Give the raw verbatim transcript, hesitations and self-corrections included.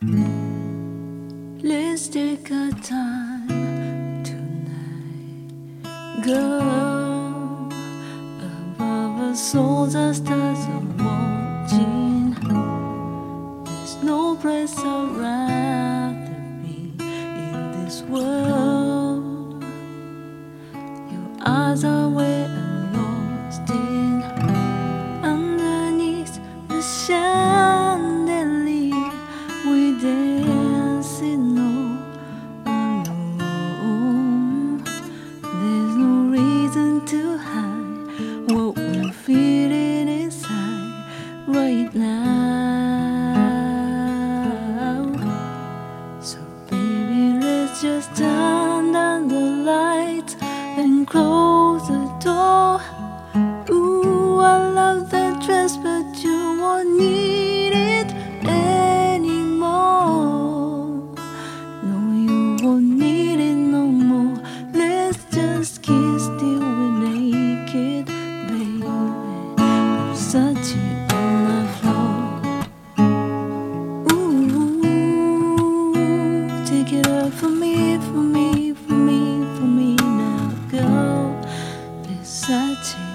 Let's take our time tonight, girl. Above us, all the stars are watching. There's no place I'd rather be in this world. Your eyes are where I'm lost in. Underneath the chandelier, we dancing all alone. There's no reason to hide what we're feeling inside right now. So baby, let's just turn down the lights and close the door. Ooh, I love that dress, but you won't need it anymore. No, you won't need it no more. Let's just kiss till we're naked, baby. Versace on the floor. Ooh, take it up for me, for me, for me, for me now, girl. Versace.